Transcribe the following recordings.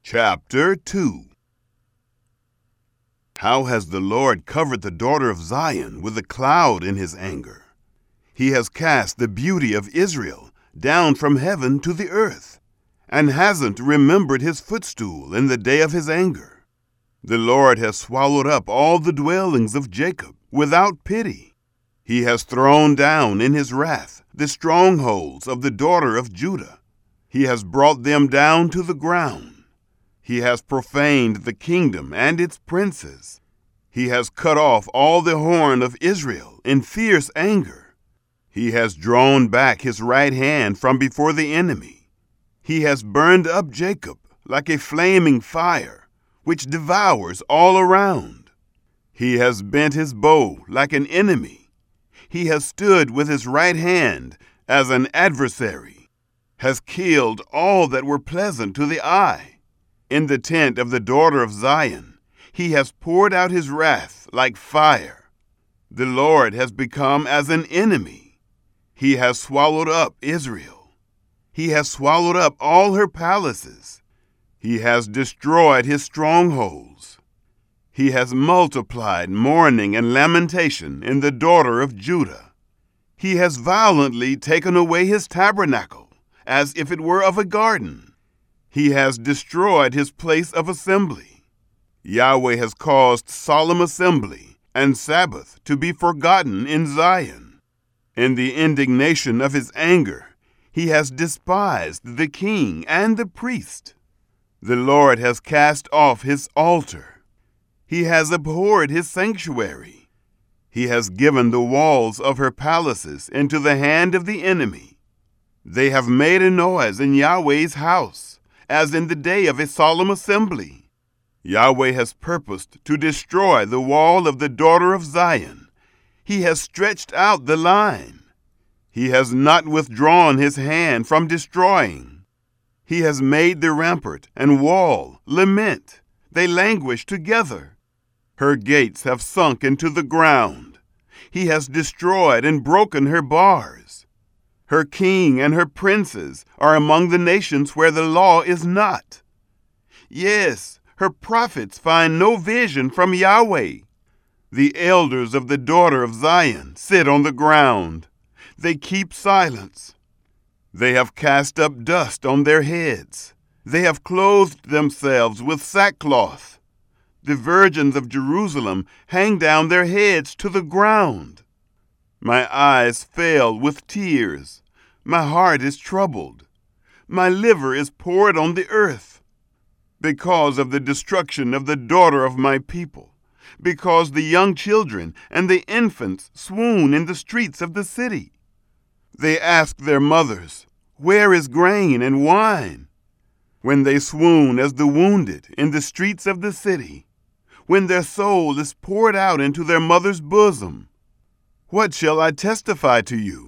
Chapter 2. How has the Lord covered the daughter of Zion with a cloud in his anger? He has cast the beauty of Israel down from heaven to the earth, and hasn't remembered his footstool in the day of his anger. The Lord has swallowed up all the dwellings of Jacob without pity. He has thrown down in his wrath the strongholds of the daughter of Judah. He has brought them down to the ground. He has profaned the kingdom and its princes. He has cut off all the horn of Israel in fierce anger. He has drawn back his right hand from before the enemy. He has burned up Jacob like a flaming fire, which devours all around. He has bent his bow like an enemy. He has stood with his right hand as an adversary, has killed all that were pleasant to the eye. In the tent of the daughter of Zion, he has poured out his wrath like fire. The Lord has become as an enemy. He has swallowed up Israel. He has swallowed up all her palaces. He has destroyed his strongholds. He has multiplied mourning and lamentation in the daughter of Judah. He has violently taken away his tabernacle, as if it were of a garden. He has destroyed his place of assembly. Yahweh has caused solemn assembly and Sabbath to be forgotten in Zion. In the indignation of his anger, he has despised the king and the priest. The Lord has cast off his altar. He has abhorred his sanctuary. He has given the walls of her palaces into the hand of the enemy. They have made a noise in Yahweh's house, as in the day of a solemn assembly. Yahweh has purposed to destroy the wall of the daughter of Zion. He has stretched out the line. He has not withdrawn his hand from destroying. He has made the rampart and wall lament. They languish together. Her gates have sunk into the ground. He has destroyed and broken her bars. Her king and her princes are among the nations where the law is not. Yes, her prophets find no vision from Yahweh. The elders of the daughter of Zion sit on the ground. They keep silence. They have cast up dust on their heads. They have clothed themselves with sackcloth. The virgins of Jerusalem hang down their heads to the ground. My eyes fail with tears. My heart is troubled. My liver is poured on the earth, because of the destruction of the daughter of my people, because the young children and the infants swoon in the streets of the city. They ask their mothers, "Where is grain and wine?" When they swoon as the wounded in the streets of the city, when their soul is poured out into their mother's bosom. What shall I testify to you?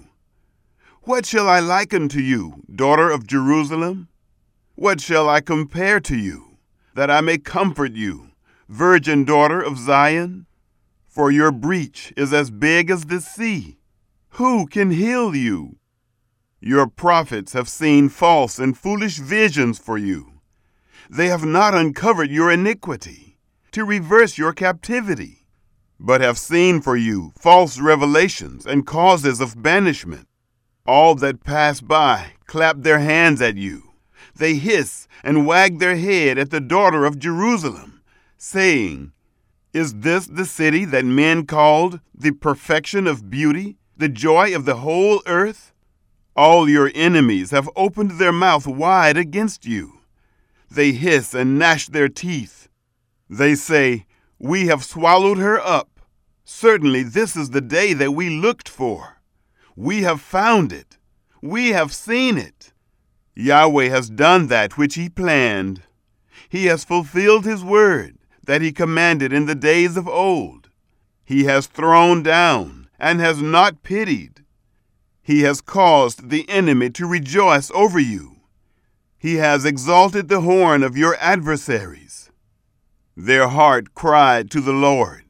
What shall I liken to you, daughter of Jerusalem? What shall I compare to you, that I may comfort you, virgin daughter of Zion? For your breach is as big as the sea. Who can heal you? Your prophets have seen false and foolish visions for you. They have not uncovered your iniquity, to reverse your captivity, but have seen for you false revelations and causes of banishment. All that pass by clap their hands at you. They hiss and wag their head at the daughter of Jerusalem, saying, "Is this the city that men called the perfection of beauty, the joy of the whole earth?" All your enemies have opened their mouth wide against you. They hiss and gnash their teeth. They say, "We have swallowed her up. Certainly this is the day that we looked for. We have found it. We have seen it." Yahweh has done that which he planned. He has fulfilled his word that he commanded in the days of old. He has thrown down and has not pitied. He has caused the enemy to rejoice over you. He has exalted the horn of your adversaries. Their heart cried to the Lord,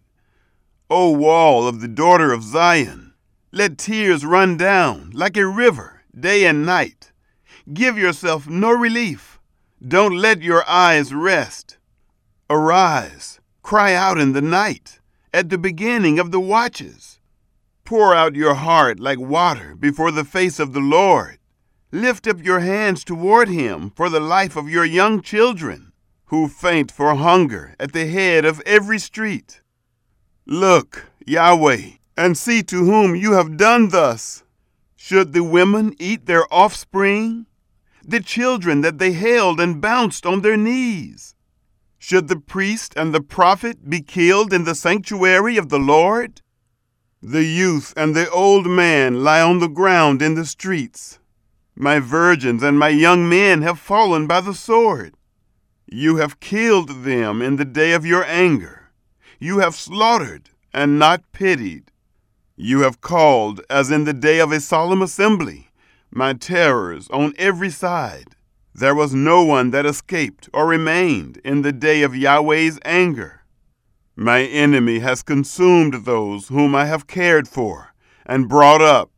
"O wall of the daughter of Zion, let tears run down like a river day and night. Give yourself no relief. Don't let your eyes rest. Arise, cry out in the night, at the beginning of the watches. Pour out your heart like water before the face of the Lord. Lift up your hands toward him for the life of your young children, who faint for hunger at the head of every street. Look, Yahweh, and see to whom you have done thus. Should the women eat their offspring, the children that they held and bounced on their knees? Should the priest and the prophet be killed in the sanctuary of the Lord? The youth and the old man lie on the ground in the streets. My virgins and my young men have fallen by the sword. You have killed them in the day of your anger. You have slaughtered and not pitied. You have called, as in the day of a solemn assembly, my terrors on every side. There was no one that escaped or remained in the day of Yahweh's anger. My enemy has consumed those whom I have cared for and brought up